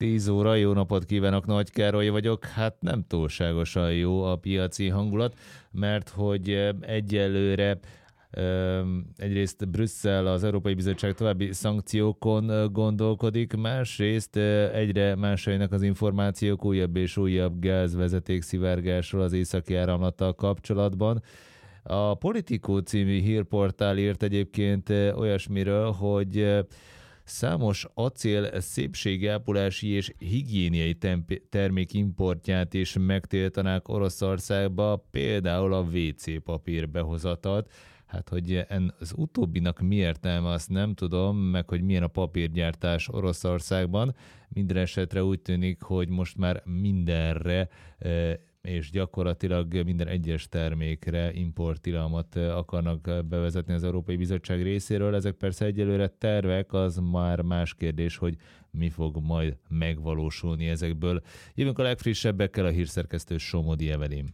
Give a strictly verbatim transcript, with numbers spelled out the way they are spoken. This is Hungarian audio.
tíz óra, jó napot kívánok, Nagy Károly vagyok. Hát nem túlságosan jó a piaci hangulat, mert hogy egyelőre egyrészt Brüsszel, az Európai Bizottság további szankciókon gondolkodik, másrészt egyre másainak az információk újabb és újabb gázvezeték szivárgásról az északi áramlattal kapcsolatban. A Politico című hírportál írt egyébként olyasmiről, hogy számos acél, szépségápolási és higiéniai termék importját is megtiltanák Oroszországba, például a vé cé papír behozatat. Hát, hogy az utóbbinak mi értelme, azt nem tudom, meg hogy milyen a papírgyártás Oroszországban. Minden esetre úgy tűnik, hogy most már mindenre és gyakorlatilag minden egyes termékre importtilalmat akarnak bevezetni az Európai Bizottság részéről. Ezek persze egyelőre tervek, az már más kérdés, hogy mi fog majd megvalósulni ezekből. Jövünk a legfrissebbekkel, a hírszerkesztő Somodi Evelyn.